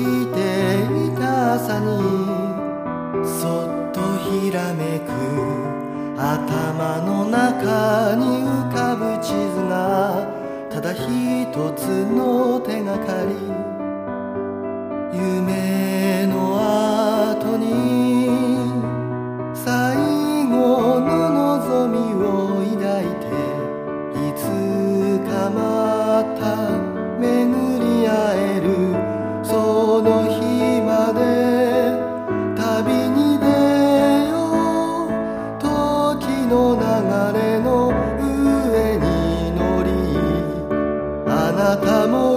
ていた朝にそっとひらめく頭の中に浮かぶ地図がただ一つの手がかり。夢の後に最後の望みを抱いていつかまた巡り会えるその日まで旅に出よう。時の流れの上に乗りあなたも